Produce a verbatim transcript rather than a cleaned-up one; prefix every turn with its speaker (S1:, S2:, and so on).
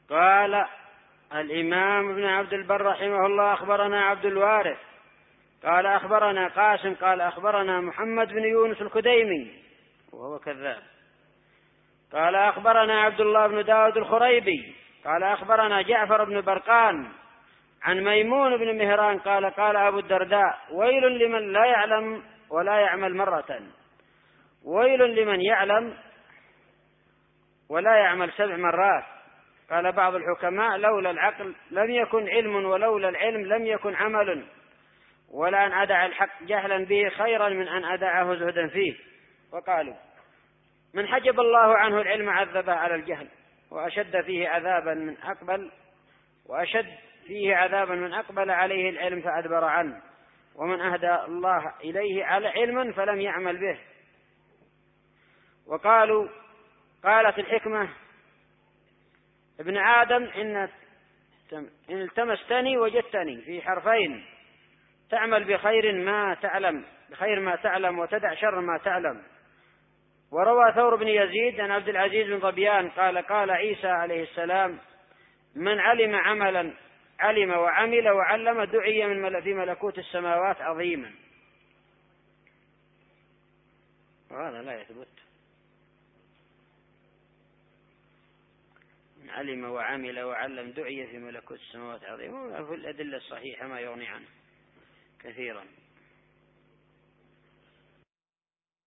S1: قال الإمام ابن عبد البر رحمه الله: أخبرنا عبد الوارث قال أخبرنا قاسم قال أخبرنا محمد بن يونس الخديمي وهو كذاب، قال أخبرنا عبد الله بن داود الخريبي قال أخبرنا جعفر بن برقان عن ميمون بن مهران قال قال أبو الدرداء: ويل لمن لا يعلم ولا يعمل مرة، ويل لمن يعلم ولا يعمل سبع مرات. قال بعض الحكماء: لولا العقل لم يكن علم، ولولا العلم لم يكن عمل، ولا أن أدع الحق جهلا به خيرا من أن أدعه زهدا فيه. وقالوا: من حجب الله عنه العلم عذبه على الجهل، وأشد فيه عذابا من أقبل وأشد فيه عذابا من أقبل عليه العلم فأدبر عنه، ومن أهدى الله إليه على علما فلم يعمل به. وقالوا: قالت الحكمة: ابن آدم إن التمستني وجدتني، في حرفين: تعمل بخير ما تعلم بخير ما تعلم وتدع شر ما تعلم. وروى ثور بن يزيد عن عبد العزيز بن ظبيان قال قال عيسى عليه السلام: من علم عملا علم وعمل وعلم دعي من في ملكوت السماوات عظيما. وهذا لا يثبت. من علم وعمل وعلم دعي في ملكوت السماوات عظيما، وفي الأدلة الصحيحة ما يغني عنه كثيرا.